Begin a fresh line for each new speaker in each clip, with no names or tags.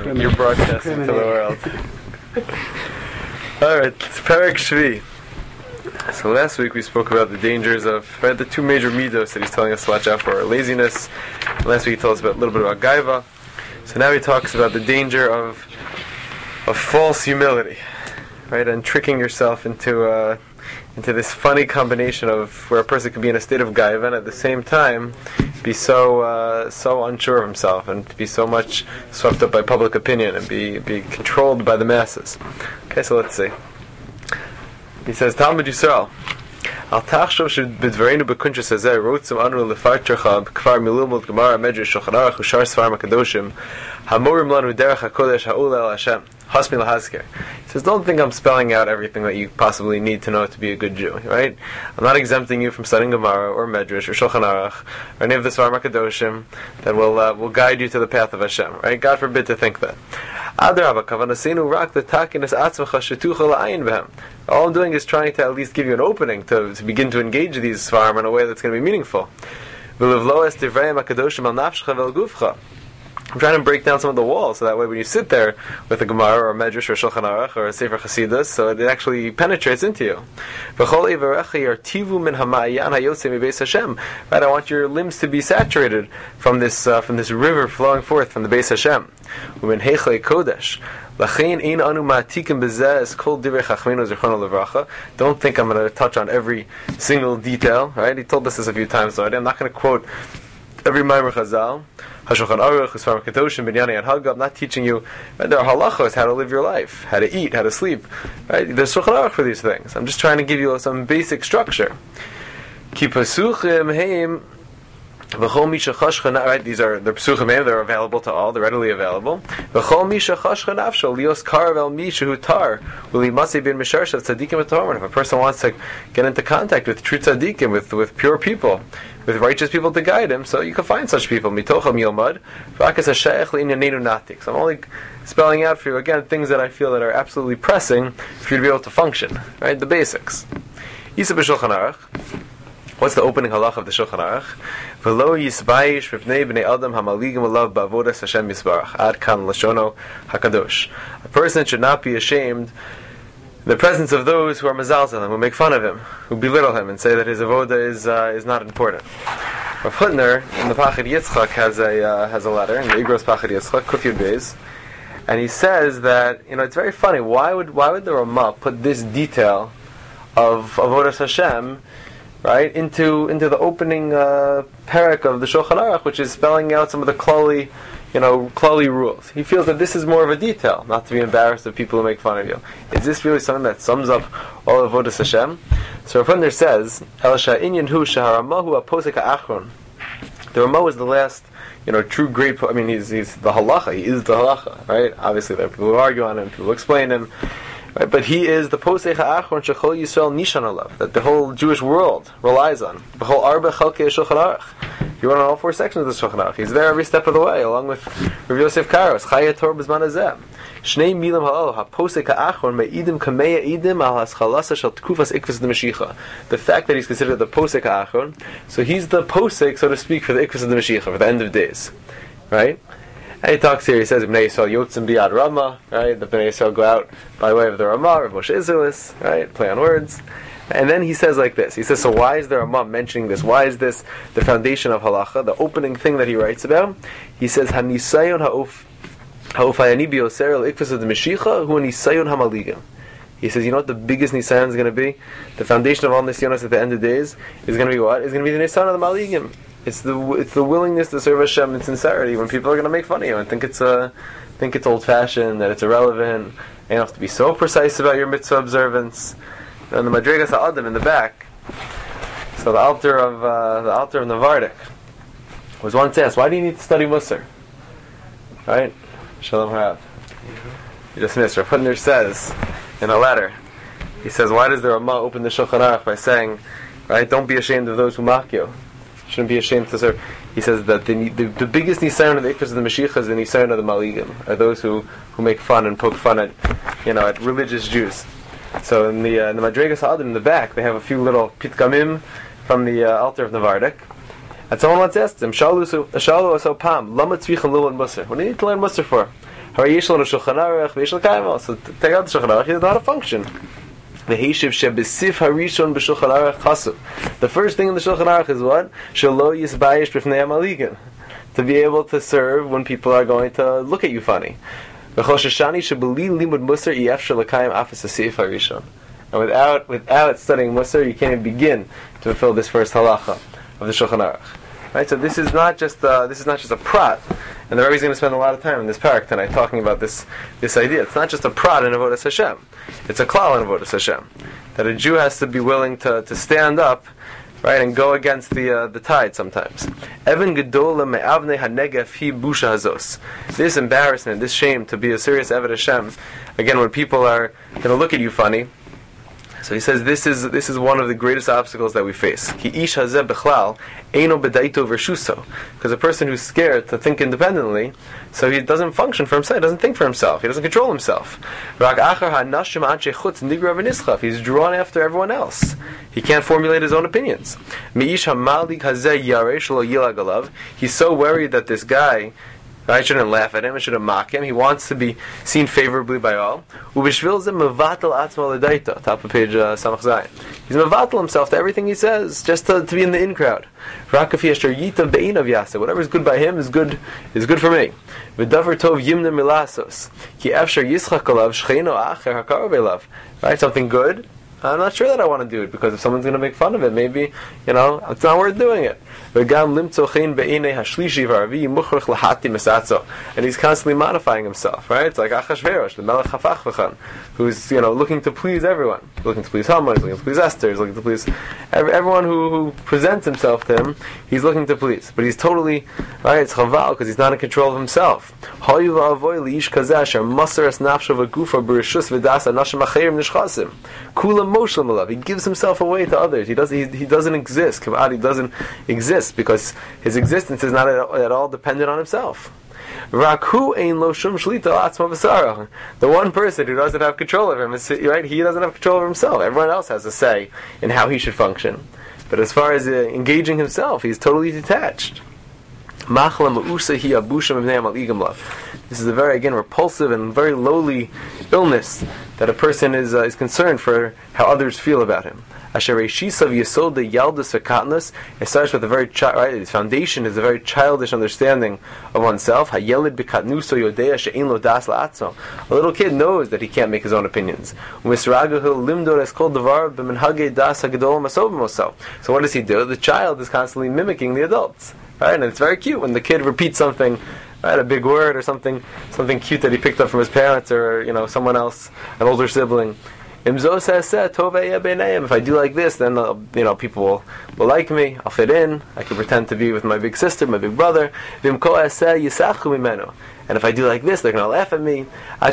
You're broadcasting to the world. Alright, it's Perek Shvi. So last week we spoke about the dangers of the two major midos that he's telling us to watch out for: laziness. Last week he told us a little bit about gaiva. So now he talks about the danger of false humility, right? And tricking yourself into this funny combination of where a person can be in a state of gaiva and at the same time be so unsure of himself and be so much swept up by public opinion and be controlled by the masses. Okay, so let's see. He says, Talmud Yisrael, Al tachshov shebedvareinu bekuntras hazeh rotzim anu lefartercha b'kvar milumot gemara medrash shulchan aruch ushar sfarim hakadoshim hamorim lanu derech hakodesh ha'ula el Hashem hasmi lahazker. He says, don't think I'm spelling out everything that you possibly need to know to be a good Jew, right? I'm not exempting you from studying Gemara or Medrash or Shulchan Aruch or any of the Sfarim HaKadoshim that will guide you to the path of Hashem, right? God forbid to think that. All I'm doing is trying to at least give you an opening to begin to engage these Sfarim in a way that's going to be meaningful. I'm trying to break down some of the walls so that way when you sit there with a Gemara or a Medrash or a Shulchan Aruch or a Sefer Chasidus, so it actually penetrates into you. Right, I want your limbs to be saturated from this river flowing forth from the Beis Hashem. Don't think I'm going to touch on every single detail. Right? He told us this a few times already. I'm not going to quote every Maimer Chazal, HaShulchan Aruch, Sfarim HaKadoshim, Binyani and Haggav. I'm not teaching you. Right? There are halachos, how to live your life, how to eat, how to sleep. Right? There's Shulchan Aruch for these things. I'm just trying to give you some basic structure. Ki pasuchim heim v'chol misha chashcha. Right? These are the pasuchim heim. They're available to all. They're readily available. V'chol misha chashcha nafsho lios karav el misha hu tar uli masei bin misharshav tzadikim v'tomer. If a person wants to get into contact with true tzadikim, with pure people, with righteous people to guide him, so you can find such people. Mitocham yilmad v'akas hashayach le'inyanenu natik. So I'm only spelling out for you again things that I feel that are absolutely pressing for you to be able to function. Right, the basics. Yisa b'Shulchan Aruch. What's the opening halach of the Shulchan Aruch? V'lo yisbayish mipnei b'nei adam hamaligim alav ba'avodas Hashem yisbarach ad kan lashono hakadosh. A person should not be ashamed in the presence of those who are mazalzel him, who make fun of him, who belittle him, and say that his avoda is not important. Rav Hutner in the Pachad Yitzchak has a letter in the Igros Pachad Yitzchak Kuf Yud Beis, and he says that it's very funny. Why would the Ramah put this detail of avodas Hashem, right, into the opening parak of the Shulchan Aruch, which is spelling out some of the klali rules. He feels that this is more of a detail, not to be embarrassed of people who make fun of you. Is this really something that sums up all of avodas Hashem? So Rav Hutner says, El sha'inyan hu shaharamahu aposek ha'achron. The Ramah is the last, true great. He's the halacha. He is the halacha, right? Obviously, there are people who argue on him, people who explain him. Right, but he is the posech ha'achron shechol Yisrael nishan alav, that the whole Jewish world relies on. B'chol arba chalkei Shulchan Aruch. You want all four sections of the Shulchan Aruch. He's there every step of the way, along with Rav Yosef Karos. Chaya Torah b'zman hazeh. Shnei milim ha'ol ha'posek ha'achron me'idim kameya idim al haschalasa shel tkufas ikvus d'Mashiach. The fact that he's considered the posek ha'achron, so he's the posek, so to speak, for the ikvus of the Mashiach, for the end of days, right? And he talks here, he says, Bnei Yisrael yotzim biyad Ramah, right? The Bnei Yisrael go out by way of the Ramah, Rav Moshe Isserles, right? Play on words. And then he says like this. He says, so why is the Ramah mentioning this? Why is this the foundation of halacha, the opening thing that he writes about? He says, Hanisayon ha'ofayani biyoser al-ikvus of the Mashiach hu hanisayon ha'maligim. He says, you know what the biggest nisayon is going to be? The foundation of all nisyonos at the end of days is going to be what? It's going to be the nisayon of the maligim. It's the willingness to serve Hashem in sincerity when people are going to make fun of you and think it's old-fashioned, that it's irrelevant. You don't have to be so precise about your mitzvah observance. And the Madrigas HaAdam in the back. So the altar of Navardik was once asked, why do you need to study Musar? Right? Shalom Harav. You just missed. Rav Hutner says in a letter, he says, why does the Ramah open the Shulchan Aruch by saying, right, don't be ashamed of those who mock you. Shouldn't be ashamed to serve. He says that the biggest nisayon of the ikvus of the Mashiach is the nisayon of the maligim, are those who make fun and poke fun at religious Jews. So in the Madrigas HaAdam in the back, they have a few little pitkamim from the altar of Navardik. And someone once asked him, Shalu aso pam, lama tzvicha lilon musar. What do you need to learn musar for? So take out the Shulchan Aruch, he doesn't know how to function. The first thing in the Shulchan Aruch is what? To be able to serve when people are going to look at you funny. And without studying Musar, you can't even begin to fulfill this first halacha of the Shulchan Aruch. Right? So this is not just a prat. And the Rebbe is going to spend a lot of time in this parak tonight talking about this idea. It's not just a prat in Avodas Hashem. It's a klal in Avodas Hashem. That a Jew has to be willing to stand up, right, and go against the tide sometimes. Evan gedola me'avnei hanegef hi busha hazos. This embarrassment, this shame to be a serious Eved Hashem, again, when people are going to look at you funny. So he says this is one of the greatest obstacles that we face. Ki ish hazeh bechlal eino bedaito vershuso. Because a person who's scared to think independently, so he doesn't function for himself, he doesn't think for himself, he doesn't control himself. Rak achar hanashim anshe chutz nigra v'nischaf. He's drawn after everyone else. He can't formulate his own opinions. Mi'ish hamalik hazeh yareh shelo yilag alav. He's so worried that this guy, I shouldn't laugh at him, I shouldn't mock him. He wants to be seen favorably by all. Top of page Samach Zayin. He's mevatel himself to everything he says, just to be in the in crowd. Whatever is good by him is good for me. Right? Something good, I'm not sure that I want to do it, because if someone's going to make fun of it, maybe, it's not worth doing it. And he's constantly modifying himself, right? It's like Achashverosh, the Melech HaFachvachan, who's, looking to please everyone. He's looking to please Haman, he's looking to please Esther, he's looking to please everyone who presents himself to him, he's looking to please. But he's totally, right, it's chaval, because he's not in control of himself. He gives himself away to others. He doesn't exist. He doesn't exist because his existence is not at all dependent on himself. The one person who doesn't have control of him is, right? He doesn't have control of himself. Everyone else has a say in how he should function. But as far as engaging himself, he's totally detached. This is a very, again, repulsive and very lowly illness that a person is concerned for how others feel about him. It starts with a very right, his foundation is a very childish understanding of oneself. A little kid knows that he can't make his own opinions. So what does he do? The child is constantly mimicking the adults. Right? And it's very cute when the kid repeats something, right, a big word or something cute that he picked up from his parents or someone else, an older sibling. If I do like this, then people will like me. I'll fit in. I can pretend to be with my big sister, my big brother. And if I do like this, they're going to laugh at me. But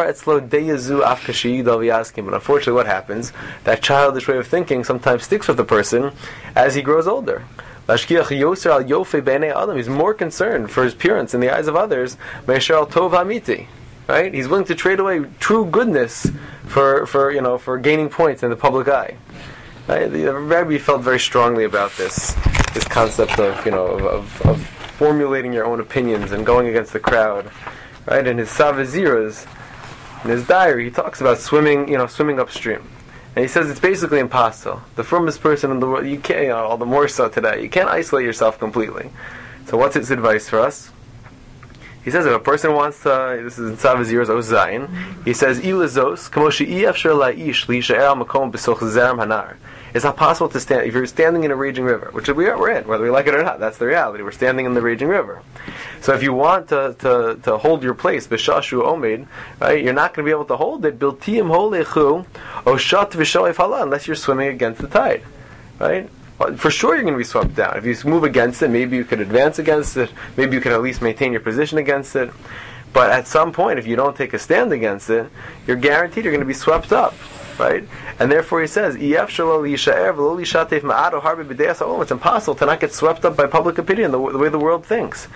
unfortunately, what happens? That childish way of thinking sometimes sticks with the person as he grows older. He's more concerned for his appearance in the eyes of others. Right? He's willing to trade away true goodness for gaining points in the public eye. Right? The Rebbe felt very strongly about this concept of formulating your own opinions and going against the crowd. Right? In his Savaziras, in his diary, he talks about swimming upstream. And he says it's basically impossible. The firmest person in the world, you can't, all the more so today, you can't isolate yourself completely. So what's his advice for us? He says if a person wants to, this is in Savaziras Oz Zayin, he says, it's not possible to stand, if you're standing in a raging river, which we're in, whether we like it or not, that's the reality, we're standing in the raging river. So if you want to hold your place, b'shashu omed, right, you're not going to be able to hold it, biltiyim holechu, oshat v'shoif hala, unless you're swimming against the tide. Right? Well, for sure you're going to be swept down. If you move against it, maybe you could advance against it, maybe you could at least maintain your position against it. But at some point, if you don't take a stand against it, you're guaranteed you're going to be swept up. Right? And therefore he says, it's impossible to not get swept up by public opinion, the way the world thinks.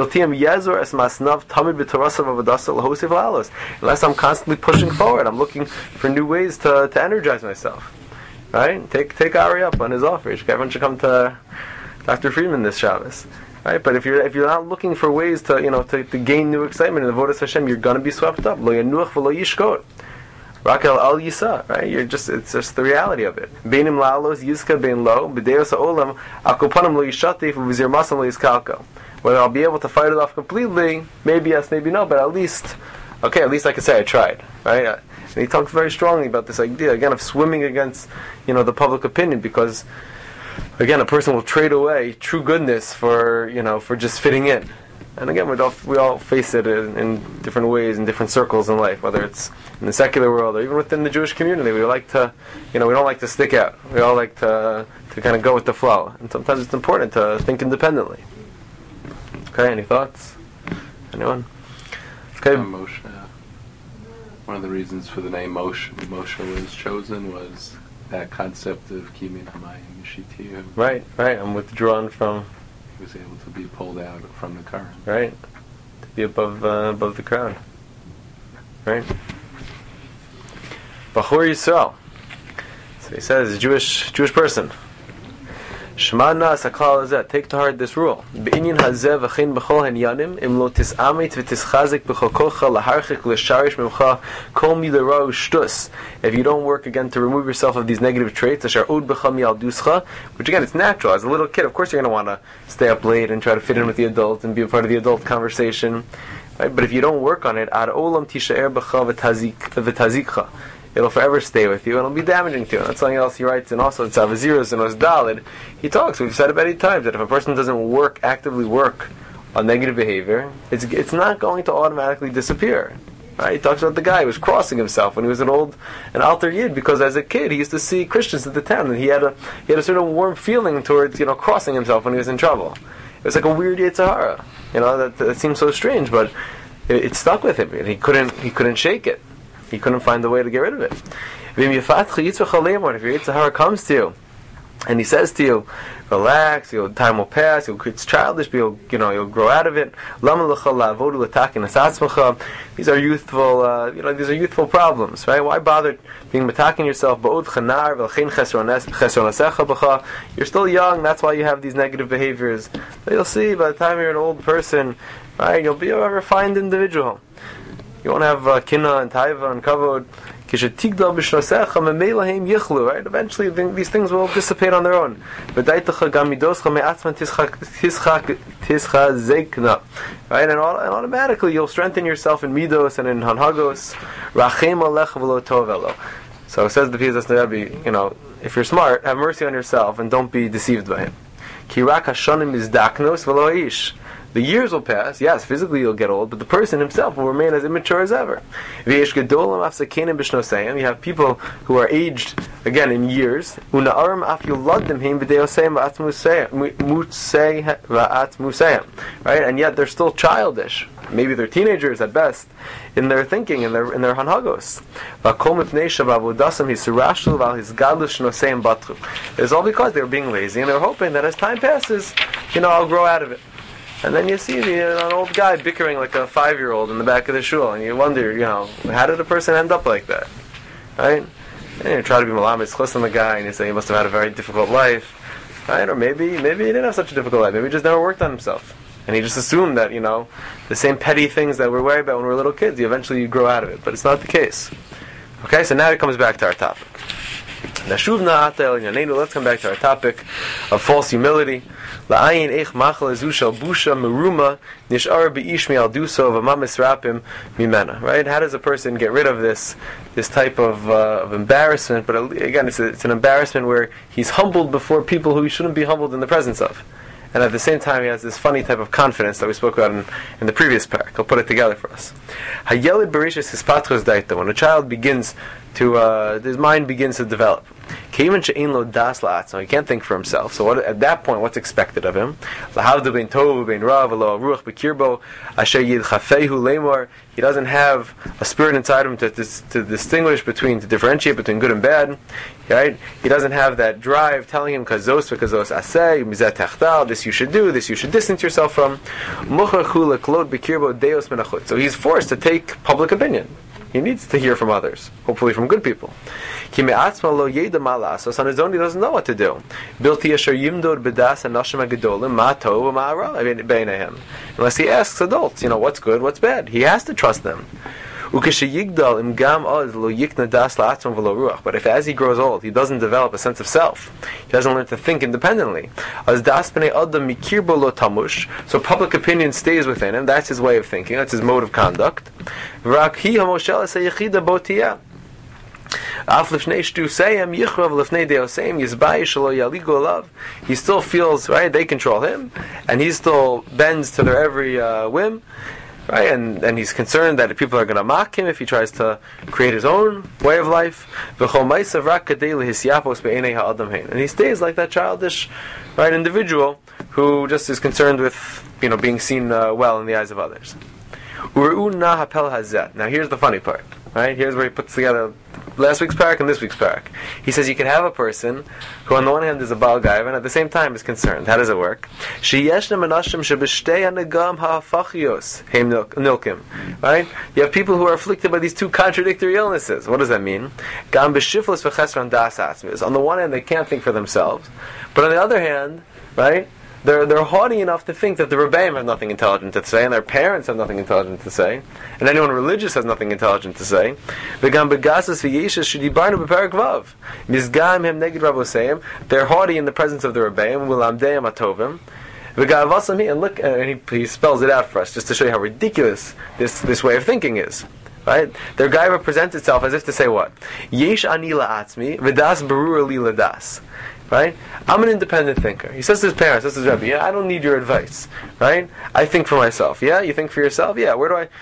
Unless I'm constantly pushing forward, I'm looking for new ways to energize myself. Right? Take Ari up on his offer. Everyone should come to Dr. Friedman this Shabbos. Right? But if you're not looking for ways to to gain new excitement in the Avodas Hashem, you're going to be swept up. Lo yanuach v'lo yishkot. Rakel al yisa. Right? It's just the reality of it. Beinim la'alos yizka bein lo b'deos ha'olam akopanim lo yishatif v'zir masam lo yiskalko. Whether I'll be able to fight it off completely, maybe yes, maybe no, but at least I can say I tried. Right? And he talks very strongly about this idea again of swimming against the public opinion, because again, a person will trade away true goodness for just fitting in. And again, we all face it in different ways, in different circles in life, whether it's in the secular world or even within the Jewish community. We like to, we don't like to stick out. We all like to kind of go with the flow. And sometimes it's important to think independently. Okay, any thoughts? Anyone? Okay.
Moshe. One of the reasons for the name Moshe was chosen was that concept of Kimin Hamayim Yishitiyu.
Right. I'm withdrawn from.
He was able to be pulled out from the current.
Right. To be above the crowd. Right. Bachur Yisrael. So he says, Jewish person. Shema nas hakal hazeh. Take to heart this rule. B'inyan hazeh v'chein b'chol hanyanim im lo tis'amit v'tischazik b'chokocha laharchik l'sharish mimcha kol midarau shtus. If you don't work again to remove yourself of these negative traits, ashar ud b'cha mi'alduscha, which again, it's natural. As a little kid, of course you're going to want to stay up late and try to fit in with the adults and be a part of the adult conversation. Right? But if you don't work on it, ad olam tisha'er b'cha v'tazikcha. It'll forever stay with you, and it'll be damaging to you. And that's something else he writes, and also in Tzavazirus and Osdalid, he talks, we've said it many times, that if a person doesn't actively work on negative behavior, it's not going to automatically disappear. Right? He talks about the guy who was crossing himself when he was an alter yid, because as a kid he used to see Christians at the town, and he had a certain warm feeling towards crossing himself when he was in trouble. It was like a weird Yetzirah. That seems so strange, but it stuck with him, and he couldn't shake it. He couldn't find a way to get rid of it. If your Yitzhahara comes to you and he says to you, relax, time will pass, it's childish, but you'll grow out of it. These are youthful problems, right? Why bother being attacking yourself? You're still young, that's why you have these negative behaviors. But you'll see, by the time you're an old person, right, you'll be a refined individual. You won't have kina and taiva and kavod. Right? Eventually, these things will dissipate on their own. Right? And automatically, you'll strengthen yourself in midos and in hanhagos. So says the Pizas Rebbe, if you're smart, have mercy on yourself and don't be deceived by him. The years will pass, yes, physically you'll get old, but the person himself will remain as immature as ever. You have people who are aged, again, in years, right? And yet they're still childish. Maybe they're teenagers at best, in their thinking, in their hanhagos. It's all because they were being lazy, and they were hoping that as time passes, I'll grow out of it. And then you see an old guy bickering like a 5-year-old in the back of the shul, and you wonder, how did a person end up like that? Right? And you try to be malamed chus on the guy, and you say he must have had a very difficult life. Right? Or maybe he didn't have such a difficult life. Maybe he just never worked on himself. And he just assumed that, the same petty things that we're worried about when we're little kids, you grow out of it. But it's not the case. Okay, so now it comes back to our topic. Let's come back to our topic of false humility. Right? How does a person get rid of this type of embarrassment? But again, it's an embarrassment where he's humbled before people who he shouldn't be humbled in the presence of. And at the same time, he has this funny type of confidence that we spoke about in the previous parak. I'll put it together for us. When a child begins to, his mind begins to develop. He can't think for himself. So at that point, what's expected of him? He doesn't have a spirit inside him to distinguish to differentiate between good and bad. Right? He doesn't have that drive telling him kazos aseh, this you should do, this you should distance yourself from. So he's forced to take public opinion. He needs to hear from others, hopefully from good people. So on his own, he doesn't know what to do. Unless he asks adults, what's good, what's bad. He has to trust them. But if as he grows old, he doesn't develop a sense of self, he doesn't learn to think independently, so public opinion stays within him. That's his way of thinking, that's his mode of conduct. He still feels, right, they control him, and he still bends to their every whim. Right, and he's concerned that people are going to mock him if he tries to create his own way of life. And he stays like that childish, right, individual who just is concerned with, being seen well in the eyes of others. Now here's the funny part. Right? Here's where he puts together last week's parak and this week's parak. He says you can have a person who on the one hand is a Baal Gaiva and at the same time is concerned. How does it work? Right? You have people who are afflicted by these two contradictory illnesses. What does that mean? On the one hand they can't think for themselves, but on the other hand, right, they're haughty enough to think that the Rebbeim have nothing intelligent to say, and their parents have nothing intelligent to say, and anyone religious has nothing intelligent to say. They're haughty in the presence of the Rebbeim. And look, and he spells it out for us, just to show you how ridiculous this way of thinking is. Right? Their guy represents itself as if to say what? Yesh ani la'atzmi, v'das berur li ladas. Right? I'm an independent thinker. He says to his parents, this is Rebbe, I don't need your advice. Right? I think for myself. Yeah? You think for yourself? Yeah.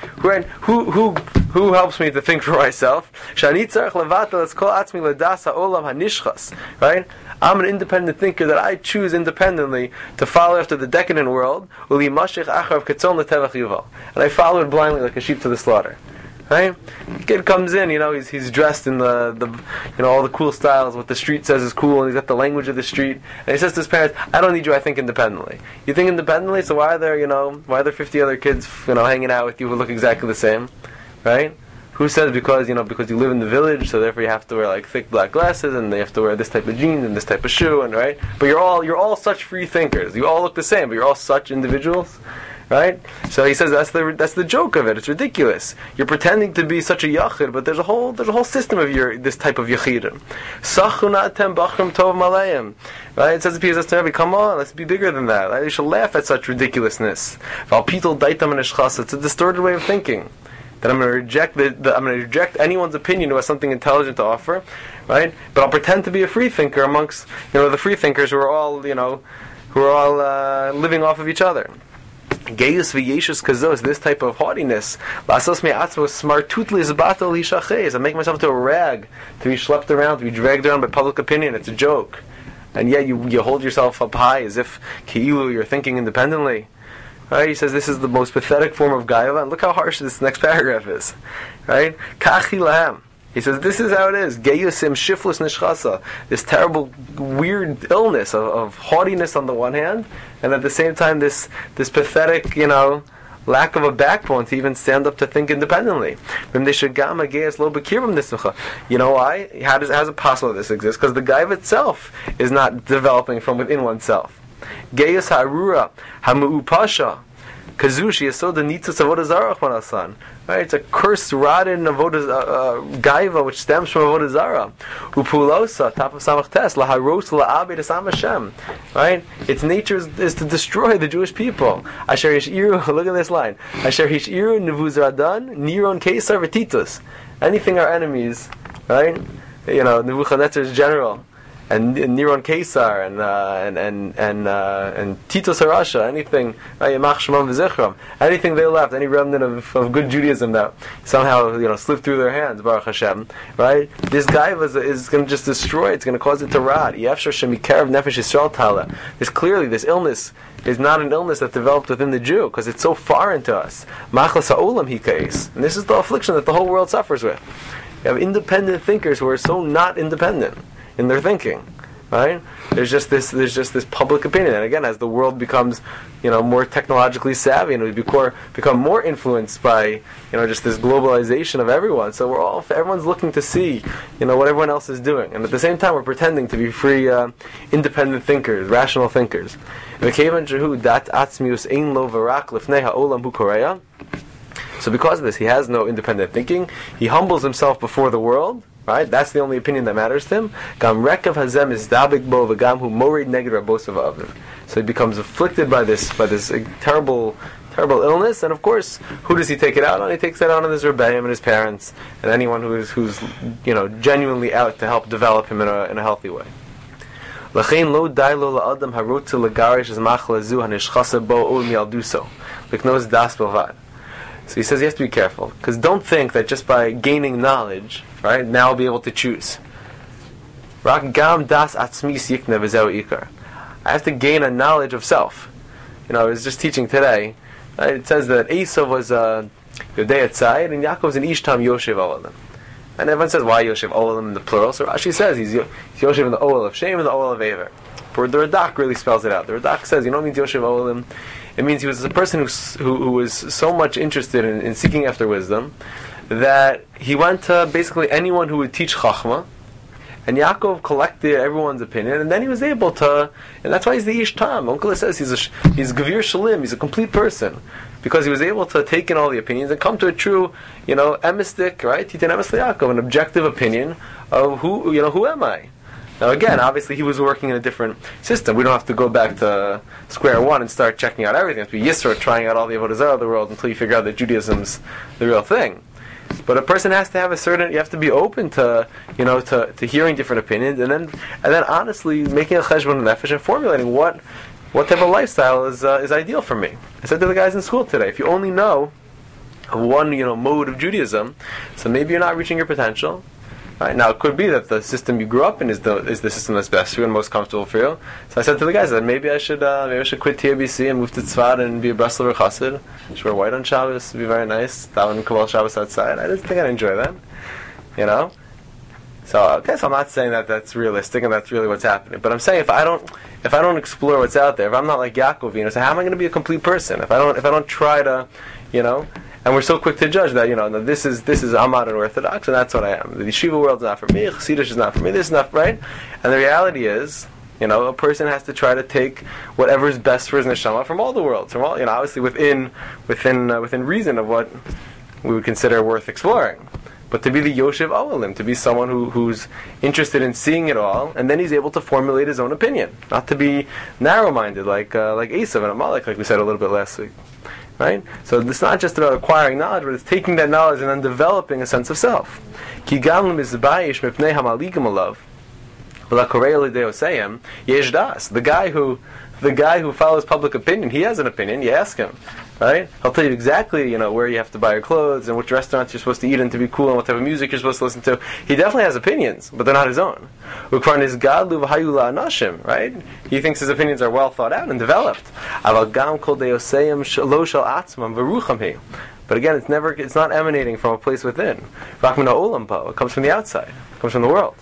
Who helps me to think for myself? Right? I'm an independent thinker that I choose independently to follow after the decadent world. And I follow it blindly like a sheep to the slaughter. Right? The kid comes in, he's dressed in the all the cool styles, what the street says is cool, and he's got the language of the street. And he says to his parents, I don't need you, I think independently. You think independently, so why are there 50 other kids, hanging out with you who look exactly the same? Right? Who says because you live in the village, so therefore you have to wear thick black glasses, and they have to wear this type of jeans and this type of shoe, and right? But you're all such free thinkers. You all look the same, but you're all such individuals. Right? So he says that's the joke of it. It's ridiculous. You're pretending to be such a yachid, but there's a whole system of this type of yachidim. Right? It says to Rebbe, come on, let's be bigger than that. Right? You should laugh at such ridiculousness. It's a distorted way of thinking. That I'm going to reject anyone's opinion who has something intelligent to offer, right? But I'll pretend to be a free thinker amongst the free thinkers who are all living off of each other. Geius v'yeshus kazos, this type of haughtiness. Lasos me'atzmo smartutli zbato lishachez. I make myself into a rag to be schlepped around, to be dragged around by public opinion. It's a joke, and yet you hold yourself up high as if ki'ilu you're thinking independently. Right? He says this is the most pathetic form of gaiva, and look how harsh this next paragraph is. Right? Kachi lahem. He says this is how it is. Geyusim shiflus nishchasa. This terrible, weird illness of haughtiness on the one hand, and at the same time this pathetic, lack of a backbone to even stand up to think independently. You know why? How's it possible that this exists? Because the gaiva itself is not developing from within oneself. Geyus harura hamu'upasha. Kazushi is so the nitzutz avodah zarah manasan. Right, it's a cursed, rotten avodah gaiva which stems from avodah zarah. Upulosa, top of samach tes, laharos la'abed esam Hashem. Right, its nature is to destroy the Jewish people. Asher yishiru, look at this line. Asher yishiru nevuzradan niron kesar v'titus. Anything our enemies, right? Nebuchadnezzar's general. And Niron Kesar and Titus Harasha, anything, anything they left, any remnant of good Judaism that somehow slipped through their hands, Baruch Hashem, right? This guy is going to just destroy it. It's going to cause it to rot. This illness is not an illness that developed within the Jew because it's so foreign to us. And this is the affliction that the whole world suffers with. You have independent thinkers who are so not independent in their thinking, right? There's just this public opinion, and again, as the world becomes, more technologically savvy, and we become more influenced by, just this globalization of everyone. So everyone's looking to see, what everyone else is doing, and at the same time, we're pretending to be free, independent thinkers, rational thinkers. So because of this, he has no independent thinking. He humbles himself before the world. Right, that's the only opinion that matters to him. Gam rekav hazem is dabik bo v'gam hu morid neged rabosav aviv. So he becomes afflicted by this terrible illness, and of course, who does he take it out on? He takes it out on his rebbeim and his parents, and anyone who's genuinely out to help develop him in a healthy way. L'chein lo dai lo la'adam harut to legarish as machla zu hanishchasa bo ul mialduso l'knos das belvad. So he says you have to be careful, because don't think that just by gaining knowledge, right, now I'll be able to choose. Rak gam das atzmis yikne v'zeu ikar. I have to gain a knowledge of self. I was just teaching today. It says that Esav was Yodei Atzayid, and Yaakov was an Ishtam Yoshev Olam. And everyone says, why Yoshev Olam in the plural? So Rashi says he's Yoshev in the Oel of Shem and the Oel of Ever. But the Radak really spells it out. The Radak says, what means Yoshev Olam? It means he was a person who was so much interested in seeking after wisdom that he went to basically anyone who would teach Chachma, and Yaakov collected everyone's opinion, and then he was able to, and that's why he's the Ish Tam. Uncle says he's Gavir Shalim, he's a complete person, because he was able to take in all the opinions and come to a true, emistic, right? Titan Emes Yaakov, an objective opinion of who am I? Now again, obviously he was working in a different system. We don't have to go back to square one and start checking out everything. It's be Yisro trying out all the Avodah Zarah of the world until you figure out that Judaism's the real thing. But a person has to have you have to be open to, to hearing different opinions, and then honestly making a cheshbon nefesh and formulating what type of lifestyle is ideal for me. I said to the guys in school today, if you only know one, mode of Judaism, so maybe you're not reaching your potential. Right? Now, it could be that the system you grew up in is the system that's best for you and most comfortable for you. So I said to the guys that maybe I should quit TABC and move to Tzfat and be a Breslover Chassid. Should wear white on Shabbos, it'd be very nice. Daven Kabbalah Shabbos outside. I just think I'd enjoy that. So I'm not saying that that's realistic and that's really what's happening. But I'm saying if I don't explore what's out there, if I'm not like Yaakov, so how am I going to be a complete person? If I don't try to, and we're so quick to judge that, this is I'm not an Orthodox, and that's what I am. The Yeshiva world's not for me, Chassidish is not for me, this is not right. And the reality is, a person has to try to take whatever is best for his neshama from all the worlds, from all, obviously within reason of what we would consider worth exploring. But to be the Yoshev Olim, to be someone who's interested in seeing it all, and then he's able to formulate his own opinion, not to be narrow-minded like Esav and Amalek, like we said a little bit last week. Right? So it's not just about acquiring knowledge, but it's taking that knowledge and then developing a sense of self. The guy who follows public opinion, he has an opinion. You ask him, right? He'll tell you exactly, where you have to buy your clothes and which restaurants you're supposed to eat in to be cool and what type of music you're supposed to listen to. He definitely has opinions, but they're not his own. Right? He thinks his opinions are well thought out and developed. But again, it's not emanating from a place within. It comes from the outside. It comes from the world.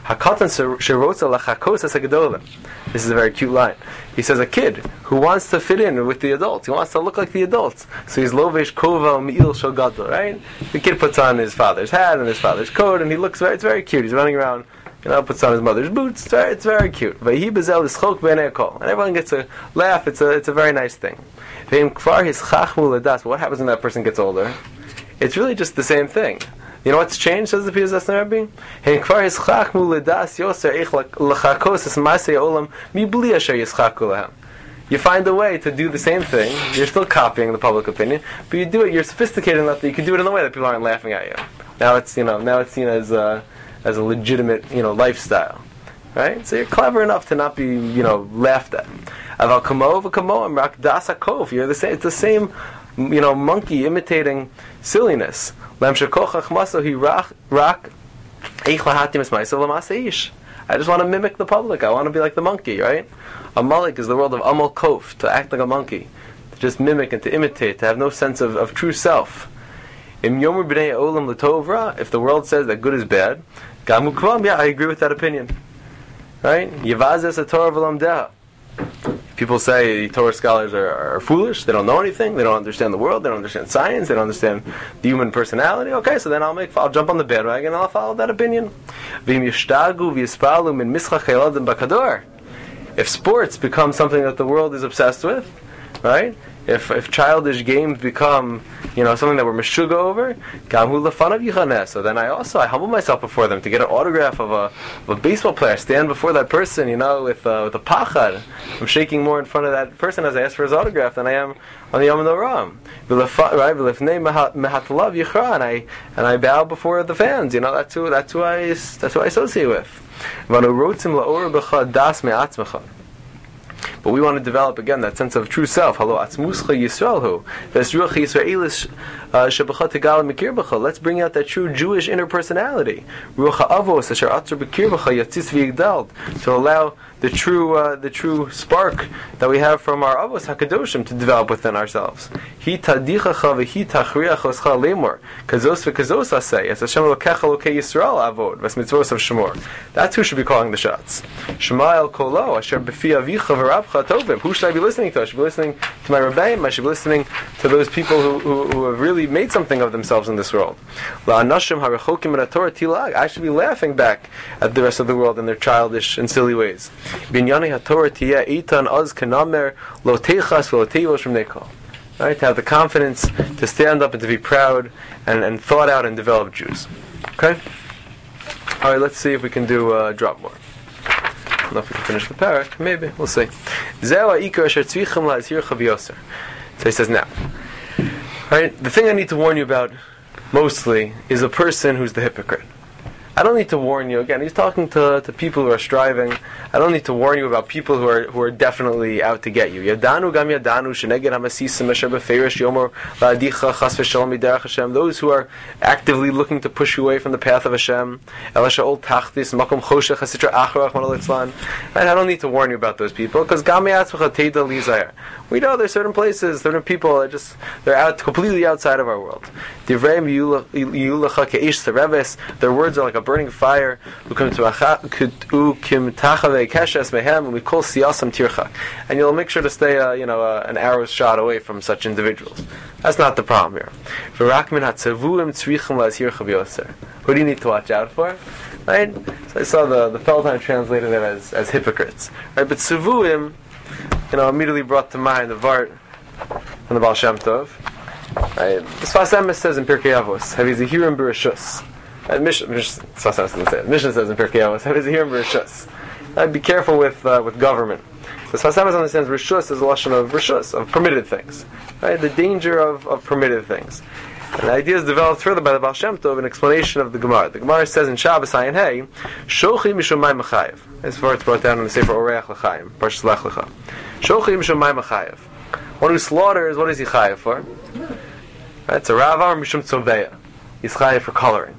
This is a very cute line. He says a kid who wants to fit in with the adults, he wants to look like the adults. So he's lovesh kova mi'il shel gadol, right? The kid puts on his father's hat and his father's coat, and it's very cute. He's running around, puts on his mother's boots. It's very cute. And everyone gets a laugh. It's a very nice thing. What happens when that person gets older? It's really just the same thing. You know what's changed, says the Piyaz Asner Rabbi? You find a way to do the same thing. You're still copying the public opinion, but you do it. You're sophisticated enough that you can do it in a way that people aren't laughing at you. Now it's seen as a legitimate lifestyle, right? So you're clever enough to not be laughed at. You're the same. It's the same monkey imitating silliness. I just want to mimic the public. I want to be like the monkey, right? A malik is the world of amal kof, to act like a monkey, to just mimic and to imitate, to have no sense of true self. If the world says that good is bad, I agree with that opinion. Right? Yivazes Torah v'lamdeha. People say Torah scholars are foolish. They don't know anything. They don't understand the world. They don't understand science. They don't understand the human personality. Okay, so then I'll jump on the bandwagon and I'll follow that opinion. If sports become something that the world is obsessed with, right? If childish games become, something that we're meshuga over, so then I humble myself before them to get an autograph of a baseball player, stand before that person, with a pachad. I'm shaking more in front of that person as I ask for his autograph than I am on the Yom Noram. And I bow before the fans. That's who I associate with. But we want to develop again that sense of true self. Let's bring out that true Jewish inner personality. To allow the true spark that we have from our Avos HaKadoshim to develop within ourselves. That's who should be calling the shots. Shema el kolo, asher b'fi avicha v'rabcha tovim. Who should I be listening to? I should be listening to my Rebbeim. I should be listening to those people who have really made something of themselves in this world. La'anashim harachokim min haTorah tilag. I should be laughing back at the rest of the world in their childish and silly ways. Binyani haTorah tiyeh eitan az kenamer lo teichas v'lo teivosh v'nekol. Right, to have the confidence to stand up and to be proud and thought out and developed Jews. Okay? Alright, let's see if we can do a drop more. I don't know if we can finish the parak. Maybe. We'll see. So he says now. Alright, the thing I need to warn you about mostly is a person who's the hypocrite. I don't need to warn you. Again, he's talking to people who are striving. I don't need to warn you about people who are definitely out to get you. Yadanu gam yadanu sheneged hamasisim asher beferish yomer la'adicha chas v'shalom miderach Hashem. Those who are actively looking to push you away from the path of Hashem. Elasha ol tachtis makom choshech hasitra acharach manal itzlan. And I don't need to warn you about those people because gam yatzvach teida lizayir. We know there's certain places, certain people that they're out completely outside of our world. Divrei yulacha keish sereves. Their words are like a burning fire. And you'll make sure to stay, an arrow's shot away from such individuals. That's not the problem here. Who do you need to watch out for? Right? So I saw the Feldheim translated it as hypocrites. Right? But tzevuim, immediately brought to mind the Vart from the Baal Shem Tov. Right? The Sfas Emes says in Pirkei Avos, Havizahirim b'Rishus. Mishnah says in Pirkei Avos, Havizahirim b'Rishus. Be careful with government. The Sfas Emes understands Rishus as a lashon of Rishus, of permitted things. Right? The danger of permitted things. And the idea is developed further by the Baal Shem Tov in explanation of the Gemara. The Gemara says in Shabbos Ayin Hey, Shochi mishum mayim mechayev. As far as brought down in the Sefer Oreach L'chaim, Parshas Lech Lecha. Shochi mishum mayim mechayev. One who slaughters, what is he chayev for? Right? So Rav Amar mishum tzoveya. He's chayev for coloring.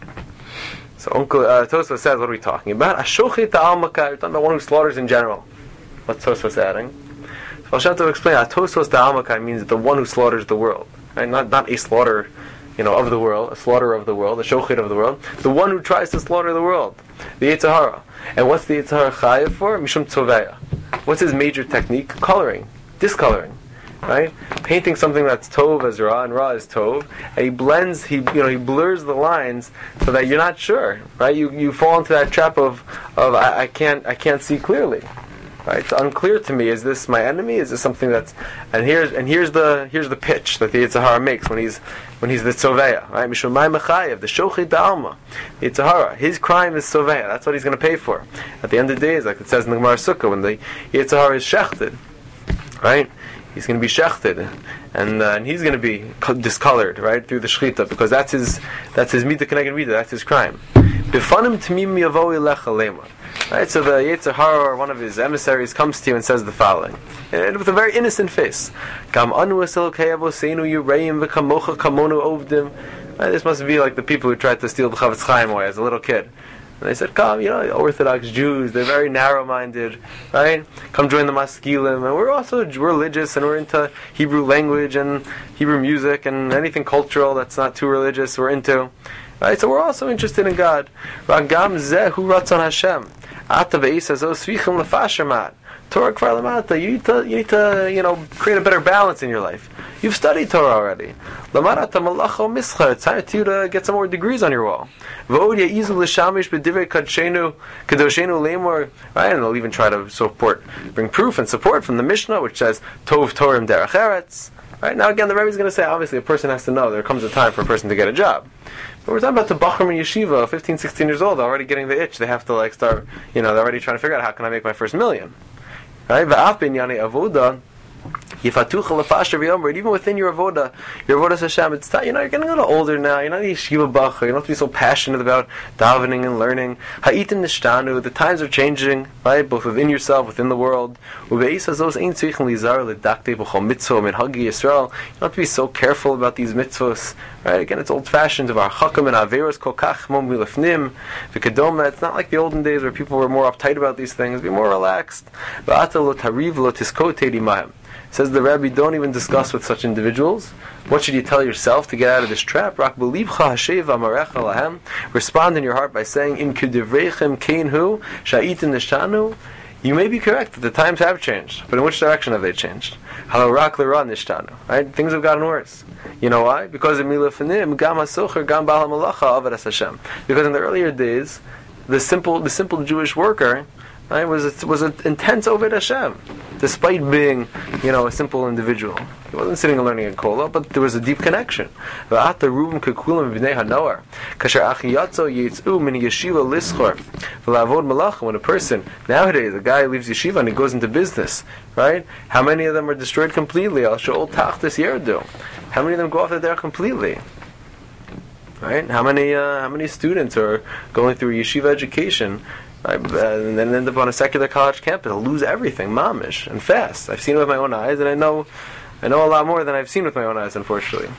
So Uncle Tosfos says, what are we talking about? Ashochi ta'al makar. We're talking about one who slaughters in general. What's Tosfos adding? So Baal Shem Tov explain that Tosfos ta'al makar means the one who slaughters the world. Right? Not a slaughter, of the world, a slaughter of the world, a shochid of the world. The one who tries to slaughter the world, the Yetzer Hara. And what's the Yetzer Hara chayev for? Mishum tzoveya. What's his major technique? Coloring, discoloring, right? Painting something that's tov as ra and ra as tov, and he blurs the lines so that you're not sure, right? You fall into that trap of I can't see clearly. Right? It's unclear to me. Is this my enemy? Is this something that's... And here's the pitch that the Yetzer Hara makes when he's the tzoveya. Right? Mishumay mechayev, the shochid da'alma. The Yetzer Hara, his crime is tzoveya. That's what he's going to pay for. At the end of the day, it's like it says in the Gemara Sukkah, when the Yetzer Hara is shechted, right? He's going to be shechted, and he's going to be discolored, right, through the shechita, because that's his mita keneged mita, that's his crime. Bifanim tmim yavo ilecha lema. Right, so the Yetzer Hara, or one of his emissaries, comes to you and says the following, and with a very innocent face: "Gam anu eselokei avoseinu yureim v'kamocha kamonu ovdim." This must be like the people who tried to steal the Chavetz Chaim away as a little kid. And they said, "Come, Orthodox Jews, they're very narrow-minded, right? Come join the Maskilim, and we're also religious, and we're into Hebrew language and Hebrew music and anything cultural that's not too religious. We're into." Right, so we're also interested in God. Ragam zehu ratzon Hashem. Ata ve'isa zo svichim lefashermat. Torah kvar lamata. You need to create a better balance in your life. You've studied Torah already. Lamarata malacha mischa. It's time for you to get some more degrees on your wall. V'od ya'izu l'shamish b'divrei kadoshenu lemor. Right, and they'll even try to bring proof and support from the Mishnah, which says Tov Torah derech eretz. Right, now again, the Rebbe is going to say, obviously, a person has to know there comes a time for a person to get a job. But we're talking about the Bachram in Yeshiva, 15, 16 years old, already getting the itch. They have to start, they're already trying to figure out how can I make my first million. Right? V'af bin yani avoda. Even within your avoda Hashem, it's time, you're getting a little older now. You're not a yeshiva bacher. You don't have to be so passionate about davening and learning. Ha'itim nishtanu. The times are changing, right? Both within yourself, within the world. You don't have to be so careful about these mitzvos, right? Again, it's old-fashioned. It's not like the olden days where people were more uptight about these things. Be more relaxed. Says the Rebbe, don't even discuss with such individuals. What should you tell yourself to get out of this trap? Respond in your heart by saying, you may be correct that the times have changed, but in which direction have they changed? Right? Things have gotten worse. You know why? Because in the earlier days, the simple Jewish worker, right, was an intense Oved Hashem, despite being, a simple individual. He wasn't sitting and learning in Kola, but there was a deep connection. When a person, nowadays, a guy leaves yeshiva and he goes into business, right? How many of them are destroyed completely? How many of them go off the derech completely? Right? How many students are going through yeshiva education, right, and then end up on a secular college campus? They'll lose everything, mamish, and fast. I've seen it with my own eyes, and I know a lot more than I've seen with my own eyes, unfortunately.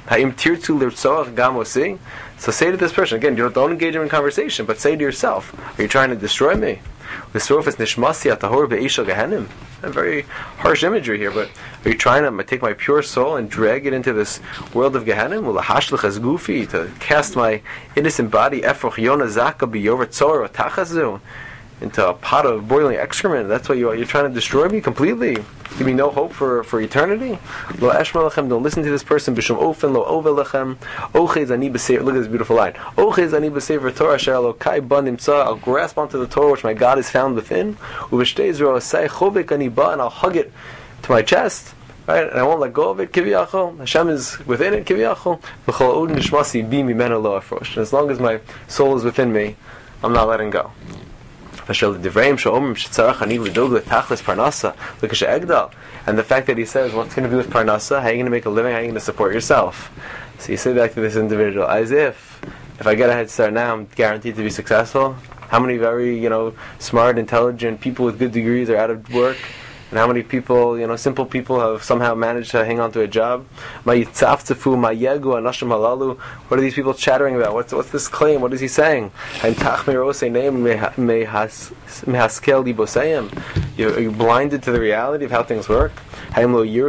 So say to this person, again, don't engage him in conversation, but say to yourself, are you trying to destroy me? A very harsh imagery here, but are you trying to take my pure soul and drag it into this world of Gehenim? To cast my innocent body into a pot of boiling excrement? That's what you're trying to destroy me completely? Give me no hope for eternity? Don't listen to this person. Look at this beautiful line. I'll grasp onto the Torah which my God is found within, and I'll hug it to my chest, right? And I won't let go of it. Hashem is within it. And as long as my soul is within me, I'm not letting go. And the fact that he says, what's going to be with Parnasa? How are you going to make a living? How are you going to support yourself? So you say back to this individual, as if I get a head start now, I'm guaranteed to be successful. How many very, smart, intelligent people with good degrees are out of work? And how many people, simple people have somehow managed to hang on to a job? What are these people chattering about? What's this claim? What is he saying? Are you blinded to the reality of how things work? Do you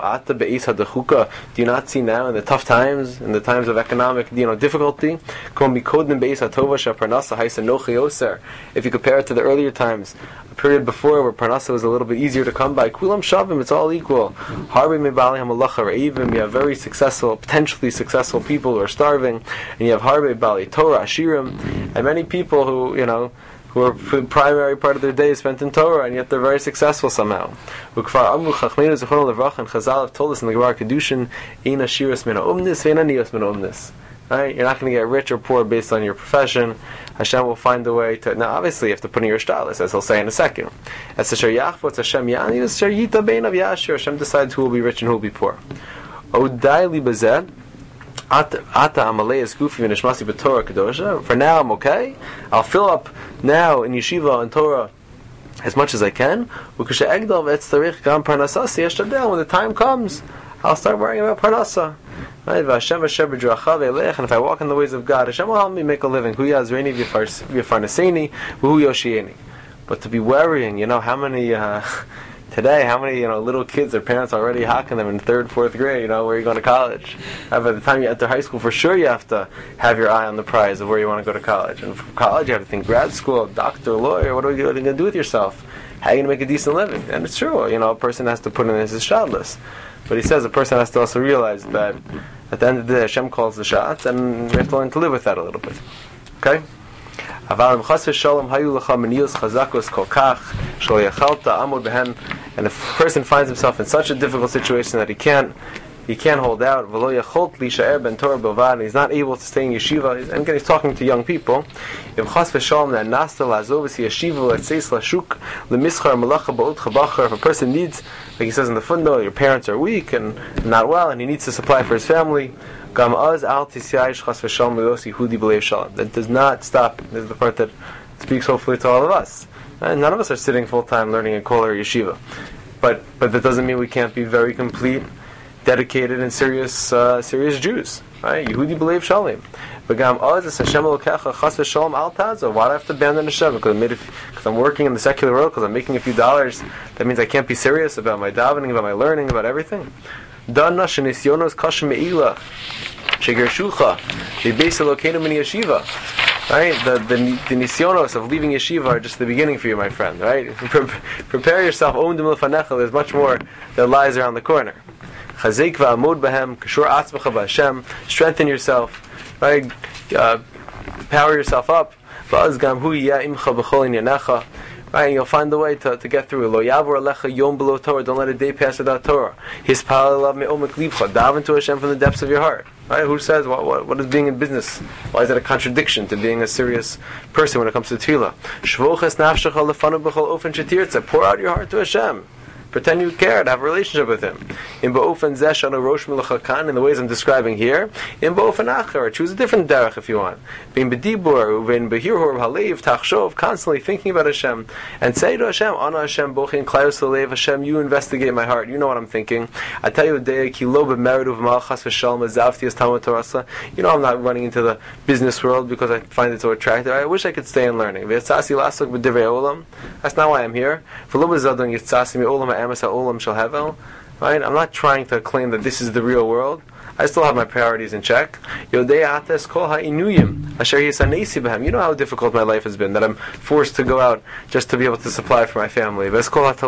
not see now in the tough times, in the times of economic difficulty? If you compare it to the earlier times, a period before where Parnasa was a little bit easier to come by, Kulam Shavim, it's all equal. You have very successful, potentially successful people who are starving, and you have Harbe Bali Torah, Ashirim, and many people who are the primary part of their day spent in Torah, and yet they're very successful somehow. And Chazal have told us in the Gemara Kedushin, Ein Ashiras Mina Umnis, Ve'en Aniyos Mina Umnis. Right? You're not going to get rich or poor based on your profession. Hashem will find a way to. Now, obviously, you have to put in your shtalis, as he'll say in a second. As Hashem decides who will be rich and who will be poor. For now, I'm okay. I'll fill up now in yeshiva and Torah as much as I can. When the time comes, I'll start worrying about Parnasa. Right? And if I walk in the ways of God, Hashem will help me make a living. But to be worrying, how many Today, how many little kids, their parents already hocking them in 3rd, 4th grade, where you're going to college. By the time you enter high school, for sure you have to have your eye on the prize of where you want to go to college. And from college, you have to think grad school, doctor, lawyer, what are you going to do with yourself? How are you going to make a decent living? And it's true, a person has to put in his shadless. But he says a person has to also realize that at the end of the day, Hashem calls the shots, and we have to learn to live with that a little bit. Okay? And if a person finds himself in such a difficult situation that he can't hold out, and he's not able to stay in yeshiva, and again he's talking to young people, if a person needs, like he says in the footnote, your parents are weak and not well, and he needs to supply for his family, that does not stop. This is the part that speaks hopefully to all of us. And none of us are sitting full time learning in kol or yeshiva, but that doesn't mean we can't be very complete, dedicated, and serious Jews. Right? Yehudi b'leiv shalim. Why do I have to abandon Hashem? Because I'm working in the secular world, because I'm making a few dollars, that means I can't be serious about my davening, about my learning, about everything. Right? The nisyonos of leaving yeshiva are just the beginning for you, my friend. Right? Prepare yourself. There's much more that lies around the corner. Strengthen yourself. Right? Power yourself up. Right? And you'll find the way to get through. Lo yavor alecha yom below Torah. Don't let a day pass without Torah. His love me'omek libcha. Daven to Hashem from the depths of your heart. Right? Who says what is being in business? Why is that a contradiction to being a serious person when it comes to tefillah? Shvoches nafshecha lefanu b'chol ofen shetirtza. Pour out your heart to Hashem. Pretend you care to have a relationship with Him. In ba'ofen zeh shanu rosh milachakan, in the ways I'm describing here. In ba'ofen acher, choose a different derech if you want. Bein b'dibur, uvein b'hirhur halev tachshov, constantly thinking about Hashem, and say to Hashem, Ana Hashem bochin klayos halev, Hashem, you investigate my heart. You know what I'm thinking. I tell you, Dei ki lo b'merid uv'malchas v'shalom azavti as talmud torasa. You know I'm not running into the business world because I find it so attractive. I wish I could stay in learning. V'yitzasi lasok b'divrei olam. That's not why I'm here. V'lo b'zadon yitzasi mi olam. Right? I'm not trying to claim that this is the real world. I still have my priorities in check. You know how difficult my life has been, that I'm forced to go out just to be able to supply for my family. You know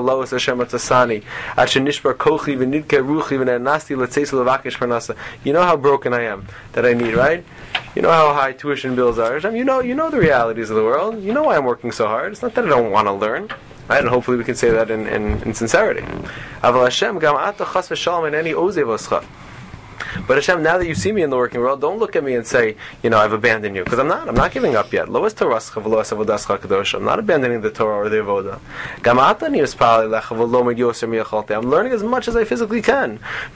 how broken I am, that I need, right? You know how high tuition bills are. You know the realities of the world. You know why I'm working so hard. It's not that I don't want to learn. Right? And hopefully we can say that in sincerity. But Hashem, now that you see me in the working world, don't look at me and say, I've abandoned you. Because I'm not giving up yet. I'm not abandoning the Torah or the Avodah. I'm learning as much as I physically can.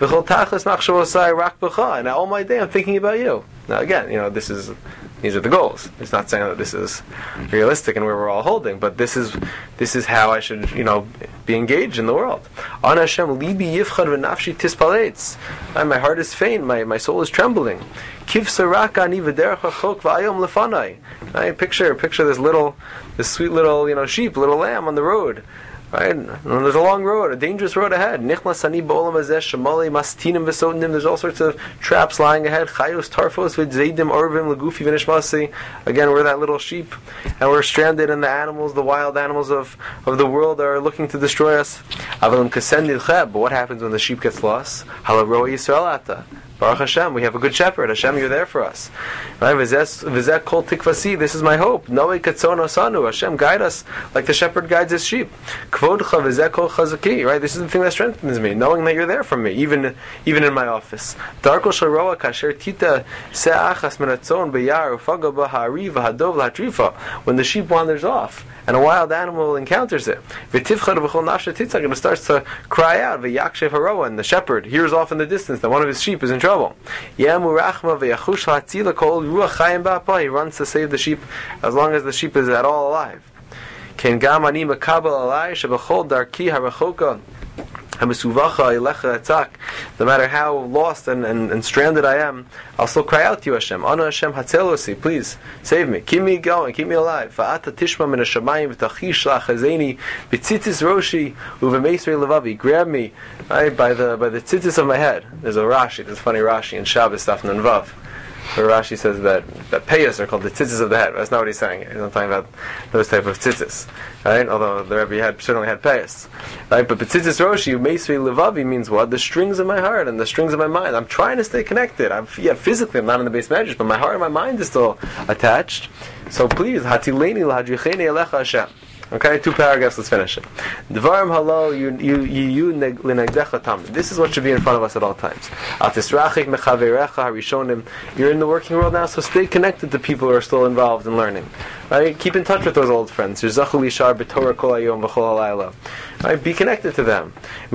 And all my day I'm thinking about you. Now again, these are the goals. It's not saying that this is realistic and where we're all holding, but this is how I should, be engaged in the world. On Hashem, libi yifchad v'nafshi tispalets. My heart is faint, my soul is trembling. Kiv saraka ani v'derech hachok v'ayom lefanai. Picture this sweet little, sheep, little lamb on the road. Right? And there's a long road, a dangerous road ahead. There's all sorts of traps lying ahead. Again, we're that little sheep, and we're stranded, and the wild animals of the world are looking to destroy us. But what happens when the sheep gets lost? Baruch Hashem, we have a good shepherd. Hashem, you're there for us. Right? V'zeh kol tikvasi, this is my hope. Noe katzon osanu, Hashem, guide us like the shepherd guides his sheep. Kvodcha v'zeh kol chazaki, right? This is the thing that strengthens me, knowing that you're there for me, even in my office. Darko sharoa kasher tita se'achas meratzon b'yar ufaga b'ha'ari v'hadov l'hatrifa. When the sheep wanders off, and a wild animal encounters it, and it starts to cry out, and the shepherd hears off in the distance that one of his sheep is in trouble. He runs to save the sheep as long as the sheep is at all alive. No matter how lost and stranded I am, I'll still cry out to you, Hashem. Ana Hashem hatzelosi, please save me, keep me going, keep me alive. Va'ata tishma min hashamayim v'tachish la'chazeni b'tzitzis roshi uvemeisrei levavi. Grab me, right, by the tzitzis of my head. There's a there's a funny Rashi in Shabbos Daf Nun Vav, where Rashi says that payas are called the tzitzis of the head. That's not what he's saying. He's not talking about those type of tzitzis, right? Although the Rebbe certainly had payas, right? But tzitzis roshi, meisvei levavi, means what? The strings of my heart and the strings of my mind. I'm trying to stay connected. Physically I'm not in the base measures, but my heart and my mind is still attached. So please, hatileni lahadricheni elecha Hashem. Okay, 2 paragraphs, let's finish it. Dvarim halal linagdecha tam. This is what should be in front of us at all times. You're in the working world now, so stay connected to people who are still involved in learning. Right? Keep in touch with those old friends. Right? Be connected to them.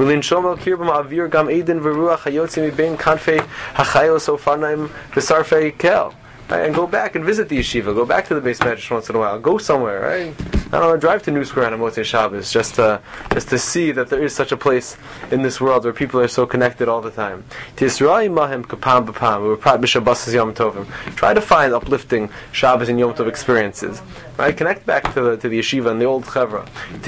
Right? And go back and visit the yeshiva. Go back to the base medrash once in a while. Go somewhere, right? I don't know, drive to New Square on a Motzei Shabbos just to see that there is such a place in this world where people are so connected all the time. Try to find uplifting Shabbos and Yom Tov experiences. Right? Connect back to the yeshiva and the old chevra.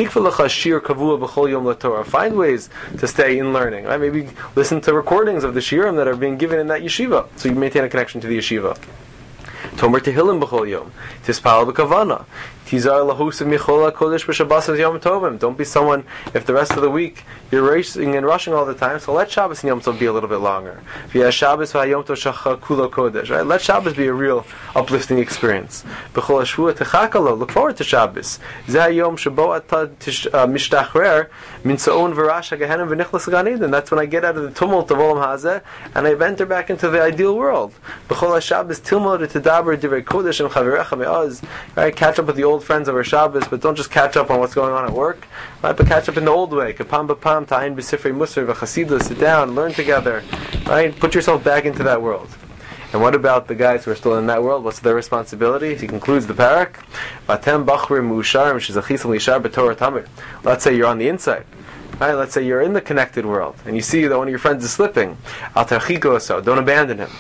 Find ways to stay in learning. Right? Maybe listen to recordings of the shiurim that are being given in that yeshiva, so you maintain a connection to the yeshiva. Tomer Tehillim b'chol yom, tispal b'kavana, tizar lahusim michola kodesh b'shabbos yom tovim. Don't be someone, if the rest of the week you're racing and rushing all the time, so let Shabbos and Yom Tov be a little bit longer. V'ya Shabbos v'yom Tov shacha kulo kodesh. Right? Let Shabbos be a real uplifting experience. B'chol hashvua techakalo. Look forward to Shabbos. Zeh yom shabo atad mishtachrer min sa'on v'rash ha'gehenim v'nichlas gan Eden. That's when I get out of the tumult of olam hazeh and I enter back into the ideal world. B'chol Shabbos tilmod tedaber divrei kodesh and chavirecha me'az. Right? Catch up with the old friends over Shabbos, but don't just catch up on what's going on at work. Right? But catch up in the old way. Kapam b'pam ta'ayin b'sifrei musar v'chasidus. Sit down, learn together. Right? Put yourself back into that world. And what about the guys who are still in that world? What's their responsibility? He concludes the parak. Vatem bachrim mu'usharim shizachis lishar b'torah tamid. Let's say you're on the inside. Right? Let's say you're in the connected world, and you see that one of your friends is slipping. Al tarchiko so. Don't abandon him.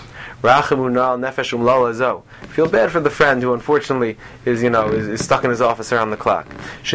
Feel bad for the friend who unfortunately is stuck in his office around the clock.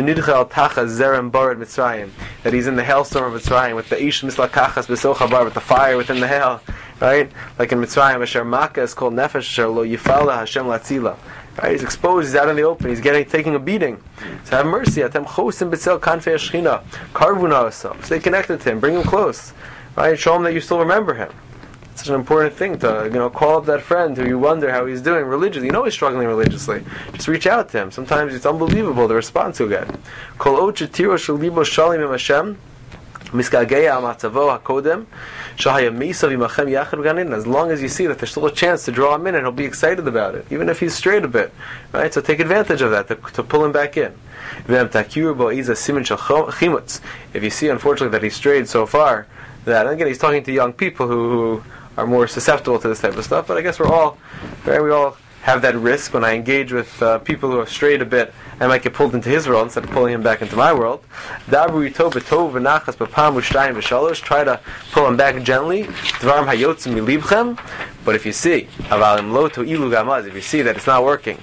That he's in the hailstorm of Mitzrayim with the ish mislakachas b'sochabar, with the fire within the hail, right? Like in Mitzrayim, asher makkah is called nefesh asher lo yifala Hashem latzila. Right? He's exposed, he's out in the open, he's taking a beating. So have mercy. Atem chosim b'tzel kanfei hashchina karvuna oso. Stay connected to him, bring him close. Right? Show him that you still remember him. It's such an important thing to call up that friend who you wonder how he's doing religiously. You know he's struggling religiously. Just reach out to him. Sometimes it's unbelievable the response you get. Kol od shetiro shalibo shalim im Hashem miskageya amatzavo hakodem shahayamisav imachem yachad v'ganin. As long as you see that there's still a chance to draw him in, and he'll be excited about it, even if he's strayed a bit. Right? So take advantage of that to pull him back in. If you see, unfortunately, that he's strayed so far, that, and again, he's talking to young people who are more susceptible to this type of stuff, but I guess we all have that risk. When I engage with people who have strayed a bit, I might get pulled into his world instead of pulling him back into my world. Try to pull him back gently. But if you see, if you see that it's not working,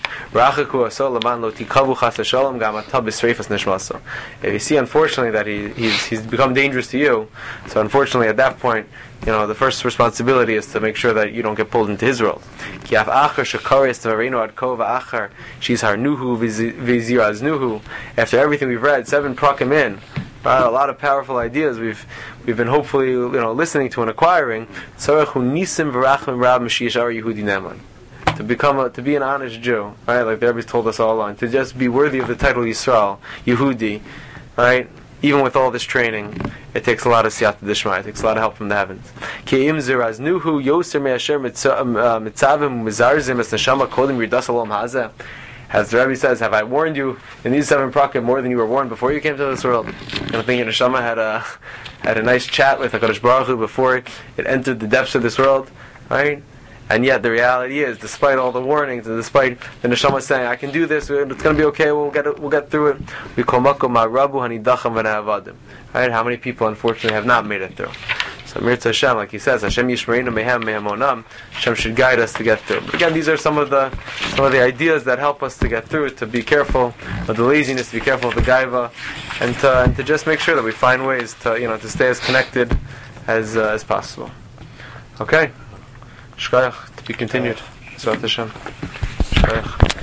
if you see, unfortunately, that he's become dangerous to you, so unfortunately at that point, the first responsibility is to make sure that you don't get pulled into his world. After everything we've read, 7 prakim in, a lot of powerful ideas we've been hopefully listening to and acquiring. To be an honest Jew, right? Like the Rebbe's told us all along, to just be worthy of the title Yisrael, Yehudi, right? Even with all this training, it takes a lot of siyata d'shmaya. It takes a lot of help from the heavens. As the Rebbe says, have I warned you in these 7 prakim more than you were warned before you came to this world? And I think Neshama had a nice chat with HaKadosh Baruch Hu before it entered the depths of this world, right? And yet the reality is, despite all the warnings and despite the neshama saying, "I can do this. It's going to be okay. We'll get through it." We call makom ma'rabu hanidacham v'na'avadim. Right? How many people unfortunately have not made it through? So Mirza Hashem, like he says, Hashem Yishmereinu mehem mehamonam. Hashem should guide us to get through. But again, these are some of the ideas that help us to get through. To be careful of the laziness, to be careful of the gaiva, and to just make sure that we find ways to stay as connected as possible. Okay. Shkayach, to be continued. Zvat Hashem. Shkayach.